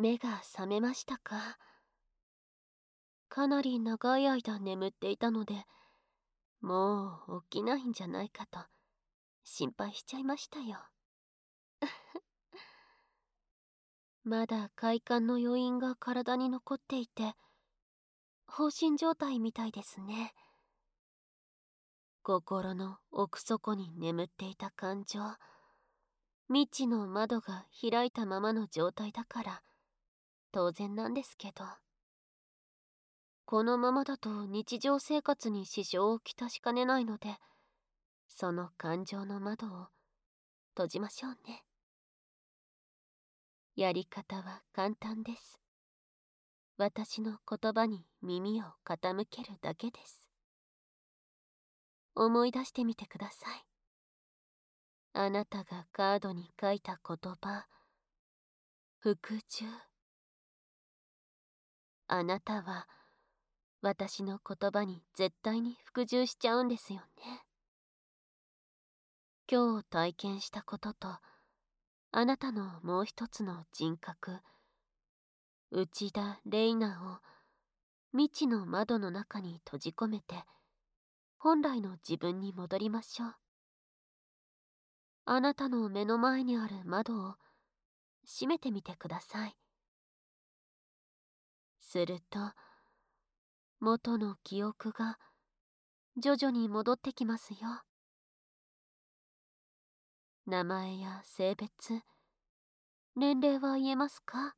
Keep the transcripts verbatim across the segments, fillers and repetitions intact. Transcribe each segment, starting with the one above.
目が覚めましたか？かなり長い間眠っていたので、もう起きないんじゃないかと心配しちゃいましたよ。まだ快感の余韻が体に残っていて、放心状態みたいですね。心の奥底に眠っていた感情、未知の窓が開いたままの状態だから当然なんですけど、このままだと日常生活に支障をきたしかねないので、その感情の窓を閉じましょうね。やり方は簡単です。私の言葉に耳を傾けるだけです。思い出してみてください。あなたがカードに書いた言葉、服従。あなたは私の言葉に絶対に服従しちゃうんですよね。今日体験したことと、あなたのもう一つの人格、内田レイナを未知の窓の中に閉じ込めて、本来の自分に戻りましょう。あなたの目の前にある窓を閉めてみてください。すると、元の記憶が徐々に戻ってきますよ。名前や性別、年齢は言えますか？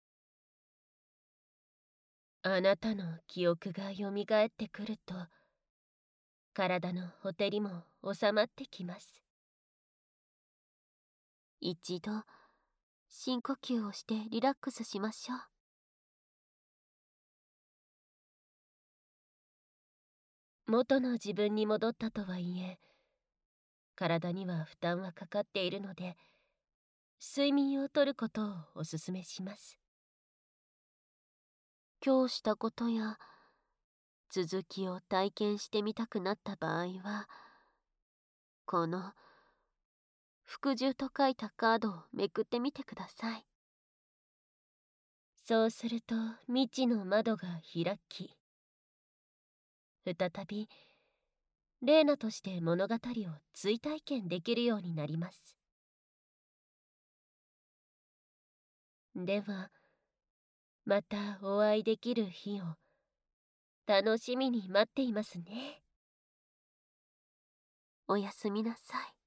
あなたの記憶がよみがえってくると、体のほてりも収まってきます。一度、深呼吸をしてリラックスしましょう。元の自分に戻ったとはいえ、体には負担はかかっているので、睡眠をとることをおすすめします。今日したことや続きを体験してみたくなった場合は、この服従と書いたカードをめくってみてください。そうすると未知の窓が開き、再びレーナとして物語を追体験できるようになります。では、またお会いできる日を楽しみに待っていますね。おやすみなさい。